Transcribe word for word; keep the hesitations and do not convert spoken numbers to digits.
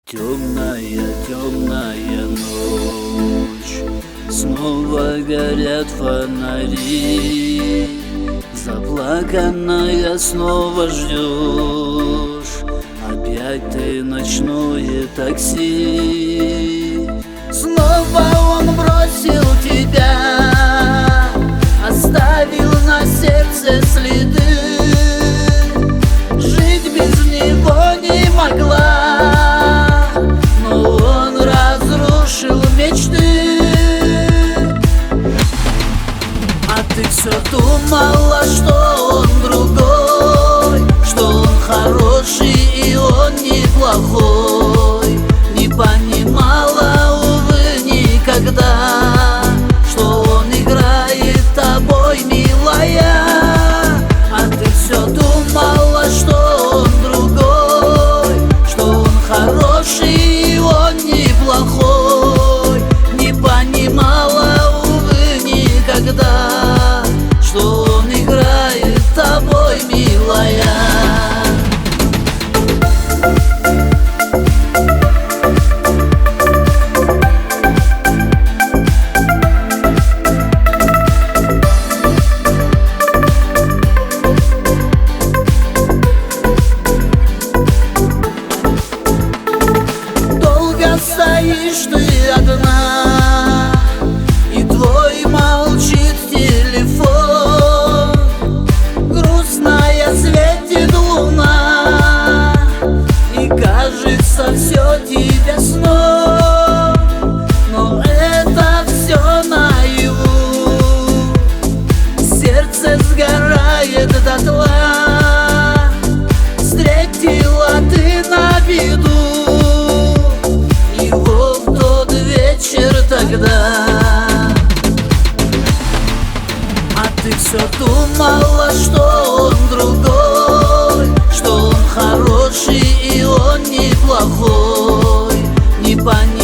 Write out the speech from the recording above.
Темная, темная ночь, снова горят фонари. Заплаканная снова ждешь опять ты ночное такси. Снова он бросил тебя, оставил на сердце следы. Жить без него не могла, но он разрушил мечты. А ты все думала, что он другой, что он хороший и он неплохой. Не понимала, увы, никогда, что он играет тобой, милая. А ты все думала, что он другой, что он хороший и он неплохой. Не понимала, увы, никогда, что он играет тобой, милая. Стоишь ты одна, и твой молчит телефон. Грустная светит луна, и кажется все тебе сном. Но это все наяву, сердце сгорает дотла. Встретила ты на виду тогда. А ты все думала, что он другой, что он хороший и он неплохой. Не понимала,